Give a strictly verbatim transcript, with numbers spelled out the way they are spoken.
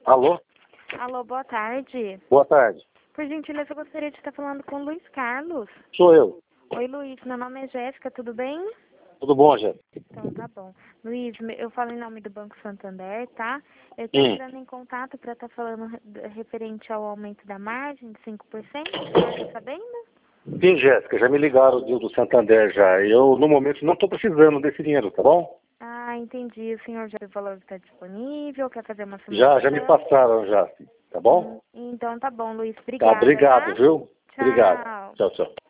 Alô? Alô, boa tarde. Boa tarde. Por gentileza, eu gostaria de estar falando com o Luiz Carlos. Sou eu. Oi, Luiz, meu nome é Jéssica, tudo bem? Tudo bom, gente? Então, tá bom. Luiz, me- eu falo em nome do Banco Santander, tá? Eu estou Hum. entrando em contato para estar falando re- referente ao aumento da margem de cinco por cento. O senhor está sabendo? Sim, Jéssica, já me ligaram do, do Santander já. Eu, no momento, não estou precisando desse dinheiro, tá bom? Ah, entendi. O senhor já viu o valor que está disponível, quer fazer uma Já, já me simulação? passaram já, tá bom? Hum, Então, tá bom, Luiz. Tá, Obrigada, obrigado, tá? viu? Obrigado. Tchau. Tchau, tchau.